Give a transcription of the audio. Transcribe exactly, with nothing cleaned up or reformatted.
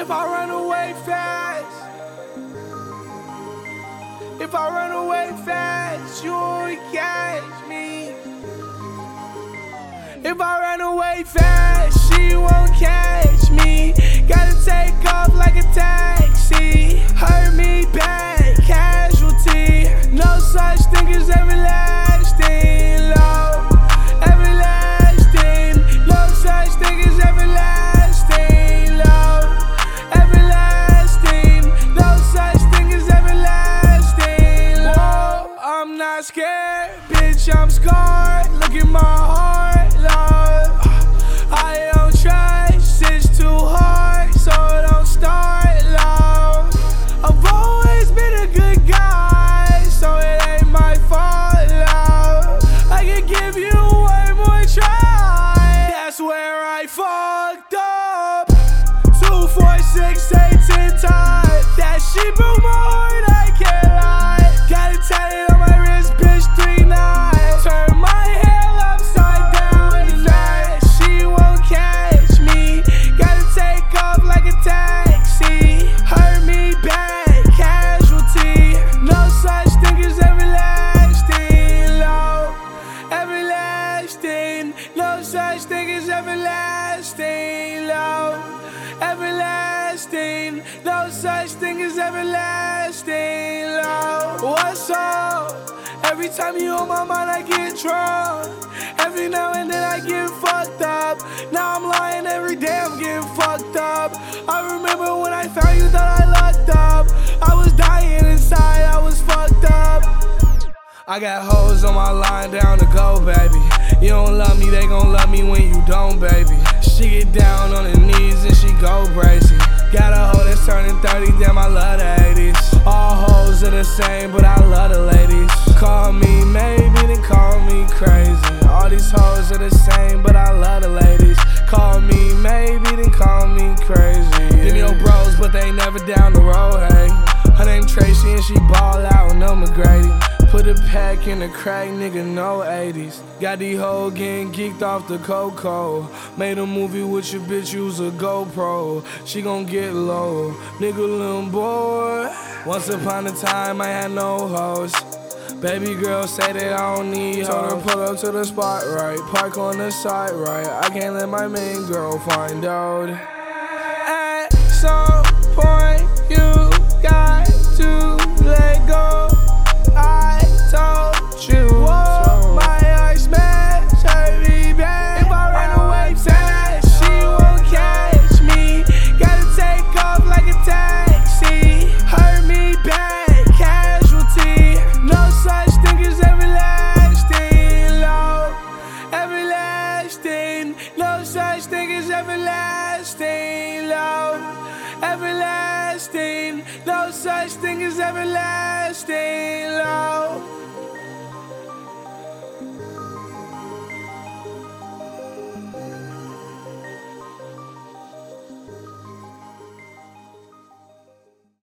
If I run away fast, if I run away fast, you won't catch me. If I run away fast, she won't catch me. Gotta take off like a taxi. Hurt me bad, casualty. No such thing as everlasting love. Everlasting, no such thing as everlasting love. Everlasting, no such thing as everlasting love. Whoa, I'm not scared, bitch, I'm scarred. Look at my heart, love. I don't trust, it's too hard, so don't start, love. I've always been a good guy, so it ain't my fault, love. I can give you one more try. That's where I fucked up. Two, four, six, eight, ten times. That shit broke my heart, I can't lie. Got it tatted on my wrist, bitch, three nines. Turn my hair upside down tonight. She won't catch me. Gotta take off like a taxi. Hurt me bad, casualty. No such thing as everlasting love. Everlasting, no such thing as everlasting love. Everlasting, no such thing as everlasting love. What's up? Every time you on my mind, I get drunk. Every now and then I get fucked up. Now I'm lying every day, I'm getting fucked up. I remember when I found you, thought I lucked up. I was dying inside, I was fucked up. I got hoes on my line down to go, baby. You don't love me, they gon' love me when you don't, baby. She get down on her knees and she go crazy. Got a hoe that's turning thirty, damn, I love the eighties. All hoes are the same, but I love the ladies. Call me maybe, then call me crazy. All these hoes are the same, but I love the ladies. Call me maybe, then call me crazy. Them your bros, but they never down the road, hey. Her name Tracy and she ball out, no McGrady. Put a pack in the crack, nigga, no eighties. Got these hoes getting geeked off the cocoa. Made a movie with your bitch, use a GoPro. She gon' get low, nigga, little boy. Once upon a time, I had no hoes. Baby girl say that I don't need hoes. Told her pull up to the spot right, park on the side right. I can't let my main girl find out. At some point, you got to let go. I told you, whoa, my heart smashed, hurt me bad. If I run away fast, she won't catch me. Gotta take off like a taxi. Hurt me bad, casualty. No such thing as everlasting love. Everlasting, no such thing as everlasting love. Everlasting, no such thing as everlasting love.